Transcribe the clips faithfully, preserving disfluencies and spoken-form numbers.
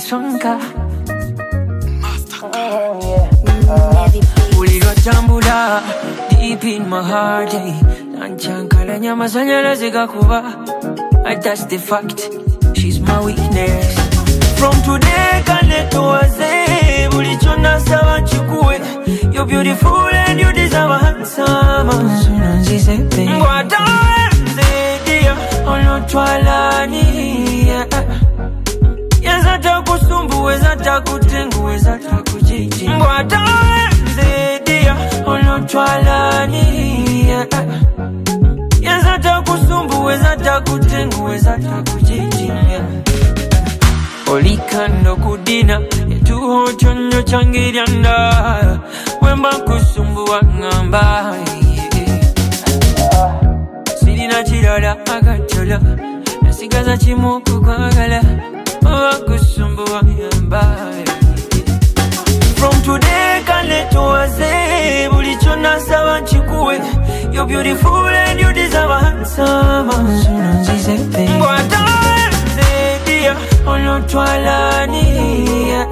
Sonka Ulilo tambula deep in my heart, eh. Nanchankala nyama sanyala zikakuba. That's the fact, she's my weakness. From today kaneto waze ulichona sawa chukue. You're beautiful and you deserve a handsome. Mwata mzedia onotwalani, yeah. Yazata kusumbu, wezata kutengu, wezata kujiji. Mwata mzedia onotwalani, yeah. Yazata kusumbu, wezata kutengu, wezata kujiji, yeah. Olikando kudina Yetuho chonyo changirianda Wemba kusumbu wa ngamba, yeah. Sidina chirala agachola Nasigaza chimoku kwa gala Wa kusumbu wa ngamba, yeah. From today kaneto waze ulichona sawa chukue. You're beautiful and you deserve a handsome. Mwata mzedia onotwalani, yeah.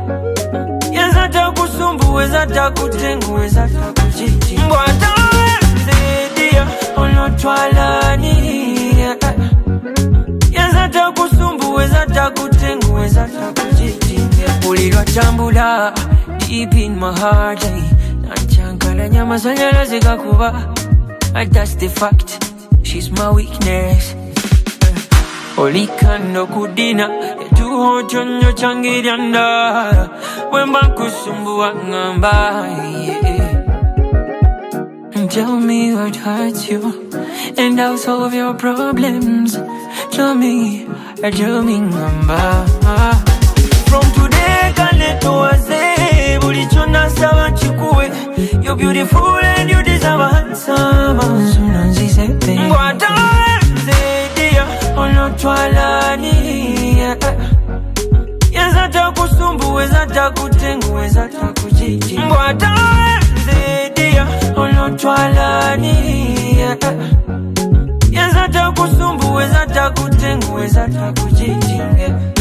Yazata kusumbu, wezata kutengu, wezata kujiji. Mwata mzedia onotwalani, yeah. Yazata kusumbu, wezata kutengu, wezata kujiji, yeah. Ulilo tambula deep in my heart, eh. Nanchankala nyama sanyala zikakuba. That's the fact, she's my weakness. Olikando kudina Yetuho chonyo changirianda Wemba kusumbu wa ngamba, yeah. Tell me what hurts you and I'll solve your problems. Tell me, tell me ngamba. From today kaneto waze ulichona sawa chukue. You're beautiful and you deserve a handsome. Mwata mzedia onotwalani, yeah. Yazata kusumbu, wezata kutengu, wezata kujiji. Mwata mzedia onotwalani, yeah. Yazata kusumbu, wezata kutengu, wezata kujiji, yeah.